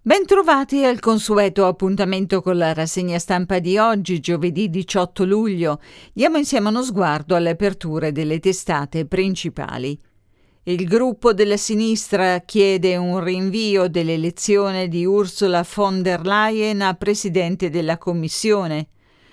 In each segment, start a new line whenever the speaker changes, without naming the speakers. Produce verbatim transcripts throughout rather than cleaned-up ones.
Bentrovati al consueto appuntamento con la rassegna stampa di oggi, giovedì diciotto luglio. Diamo insieme uno sguardo alle aperture delle testate principali. Il gruppo della sinistra chiede un rinvio dell'elezione di Ursula von der Leyen a presidente della Commissione.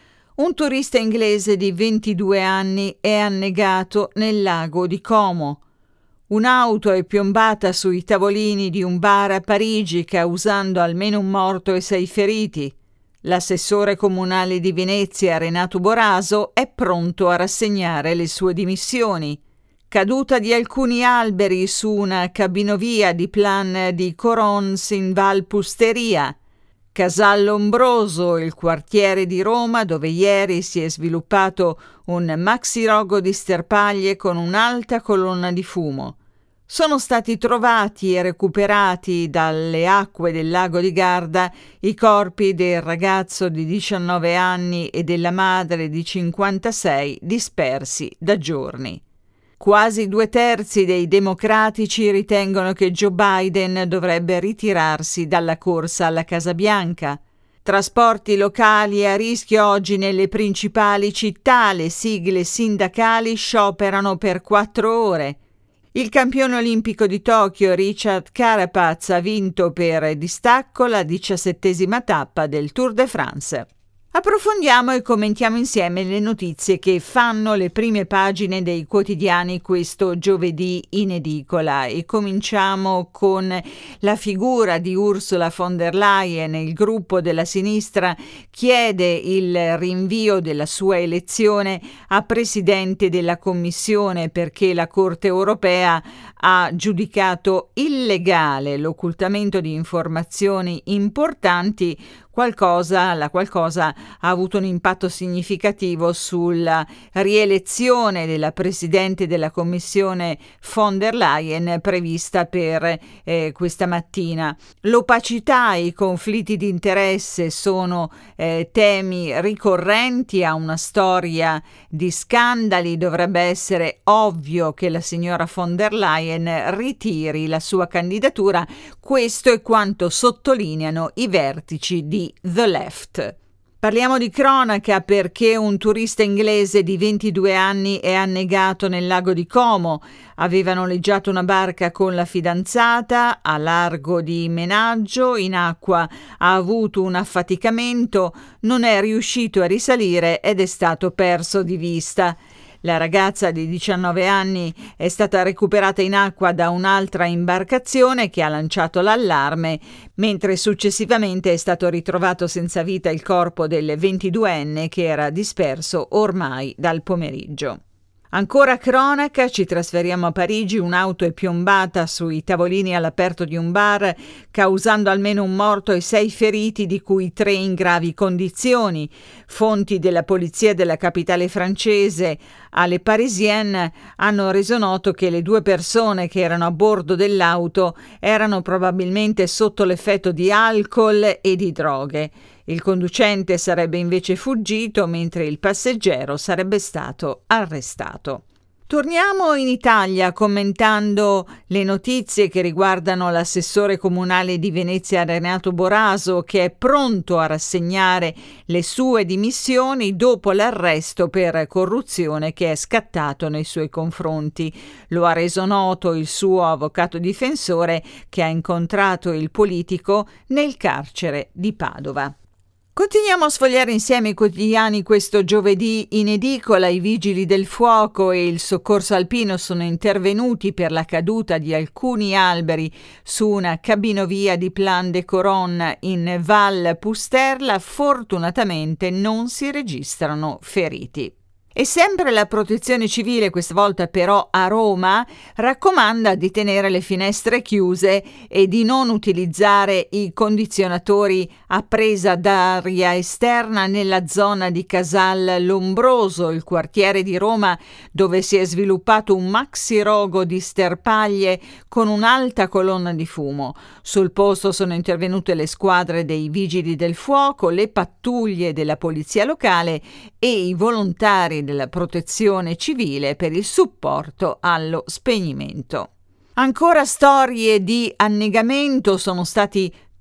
Un turista inglese di ventidue anni è annegato nel lago di Como. Un'auto è piombata sui tavolini di un bar a Parigi, causando almeno un morto e sei feriti. L'assessore comunale di Venezia, Renato Boraso, è pronto a rassegnare le sue dimissioni. Caduta di alcuni alberi su una cabinovia di Plan di Corons in Val Pusteria. Casal Lombroso, il quartiere di Roma dove ieri si è sviluppato un maxirogo di sterpaglie con un'alta colonna di fumo. Sono stati trovati e recuperati dalle acque del lago di Garda i corpi del ragazzo di diciannove anni e della madre di cinquantasei dispersi da giorni. Quasi due terzi dei democratici ritengono che Joe Biden dovrebbe ritirarsi dalla corsa alla Casa Bianca. Trasporti locali a rischio oggi nelle principali città, le sigle sindacali scioperano per quattro ore. Il campione olimpico di Tokyo Richard Carapaz ha vinto per distacco la diciassettesima tappa del Tour de France. Approfondiamo e commentiamo insieme le notizie che fanno le prime pagine dei quotidiani questo giovedì in edicola e cominciamo con la figura di Ursula von der Leyen. Il gruppo della sinistra chiede il rinvio della sua elezione a presidente della Commissione perché la Corte europea ha giudicato illegale l'occultamento di informazioni importanti. Qualcosa, la qualcosa ha avuto un impatto significativo sulla rielezione della Presidente della Commissione von der Leyen prevista per eh, questa mattina. L'opacità e i conflitti di interesse sono eh, temi ricorrenti a una storia di scandali. Dovrebbe essere ovvio che la signora von der Leyen ritiri la sua candidatura. Questo è quanto sottolineano i vertici di The Left. Parliamo di cronaca perché un turista inglese di ventidue anni è annegato nel lago di Como. Aveva noleggiato una barca con la fidanzata a largo di Menaggio, in acqua ha avuto un affaticamento, non è riuscito a risalire ed è stato perso di vista. La ragazza di diciannove anni è stata recuperata in acqua da un'altra imbarcazione che ha lanciato l'allarme, mentre successivamente è stato ritrovato senza vita il corpo del ventiduenne che era disperso ormai dal pomeriggio. Ancora cronaca, ci trasferiamo a Parigi, un'auto è piombata sui tavolini all'aperto di un bar, causando almeno un morto e sei feriti, di cui tre in gravi condizioni. Fonti della polizia della capitale francese alle Parisienne hanno reso noto che le due persone che erano a bordo dell'auto erano probabilmente sotto l'effetto di alcol e di droghe. Il conducente sarebbe invece fuggito, mentre il passeggero sarebbe stato arrestato. Torniamo in Italia commentando le notizie che riguardano l'assessore comunale di Venezia Renato Boraso, che è pronto a rassegnare le sue dimissioni dopo l'arresto per corruzione che è scattato nei suoi confronti. Lo ha reso noto il suo avvocato difensore, che ha incontrato il politico nel carcere di Padova. Continuiamo a sfogliare insieme i quotidiani questo giovedì in edicola. I vigili del fuoco e il soccorso alpino sono intervenuti per la caduta di alcuni alberi su una cabinovia di Plan de Coron in Val Pusterla. Fortunatamente non si registrano feriti. E sempre la Protezione Civile, questa volta però a Roma, raccomanda di tenere le finestre chiuse e di non utilizzare i condizionatori a presa d'aria esterna nella zona di Casal Lombroso, il quartiere di Roma dove si è sviluppato un maxirogo di sterpaglie con un'alta colonna di fumo. Sul posto sono intervenute le squadre dei Vigili del Fuoco, le pattuglie della Polizia Locale e i volontari della Protezione Civile per il supporto allo spegnimento. Ancora storie di annegamento. Sono stati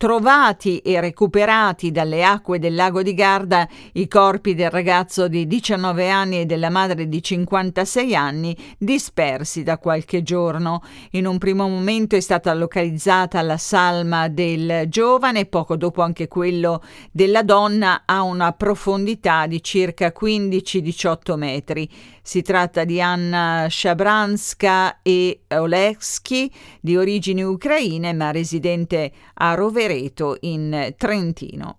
trovati e recuperati dalle acque del lago di Garda i corpi del ragazzo di diciannove anni e della madre di cinquantasei anni dispersi da qualche giorno. In un primo momento è stata localizzata la salma del giovane, poco dopo anche quello della donna a una profondità di circa quindici diciotto metri. Si tratta di Anna Shabranska e Oleksky, di origini ucraine ma residente a Rovereto in Trentino.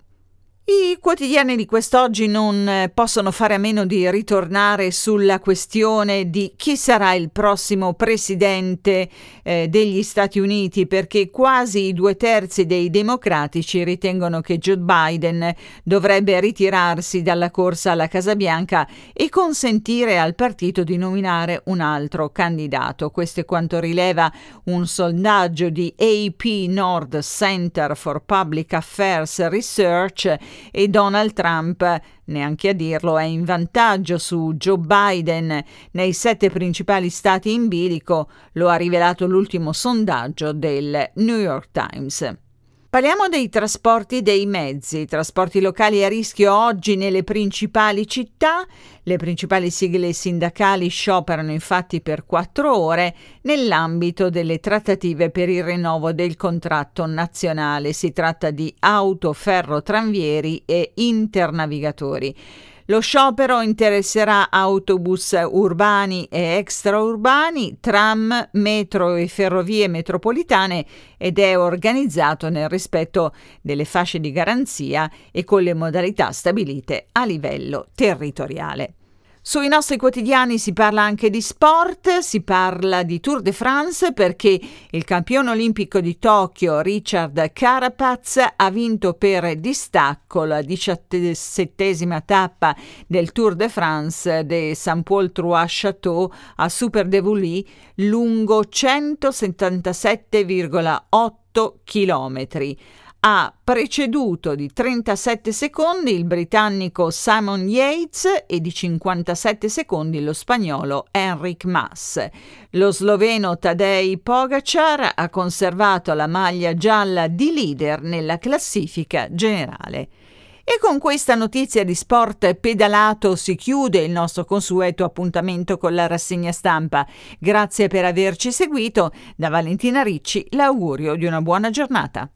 I quotidiani di quest'oggi non possono fare a meno di ritornare sulla questione di chi sarà il prossimo presidente eh, degli Stati Uniti, perché quasi i due terzi dei democratici ritengono che Joe Biden dovrebbe ritirarsi dalla corsa alla Casa Bianca e consentire al partito di nominare un altro candidato. Questo è quanto rileva un sondaggio di A P Nord Center for Public Affairs Research, e Donald Trump, neanche a dirlo, è in vantaggio su Joe Biden nei sette principali stati in bilico, lo ha rivelato l'ultimo sondaggio del New York Times. Parliamo dei trasporti dei mezzi. I trasporti locali a rischio oggi nelle principali città. Le principali sigle sindacali scioperano infatti per quattro ore nell'ambito delle trattative per il rinnovo del contratto nazionale. Si tratta di auto, ferro, tranvieri e internavigatori. Lo sciopero interesserà autobus urbani e extraurbani, tram, metro e ferrovie metropolitane ed è organizzato nel rispetto delle fasce di garanzia e con le modalità stabilite a livello territoriale. Sui nostri quotidiani si parla anche di sport, si parla di Tour de France perché il campione olimpico di Tokyo Richard Carapaz ha vinto per distacco la diciassettesima tappa del Tour de France de Saint-Paul-Trois-Châteaux a Super-Devoly, lungo centosettantasette virgola otto chilometri. Ha preceduto di trentasette secondi il britannico Simon Yates e di cinquantasette secondi lo spagnolo Enric Mas. Lo sloveno Tadej Pogačar ha conservato la maglia gialla di leader nella classifica generale. E con questa notizia di sport pedalato si chiude il nostro consueto appuntamento con la rassegna stampa. Grazie per averci seguito. Da Valentina Ricci l'augurio di una buona giornata.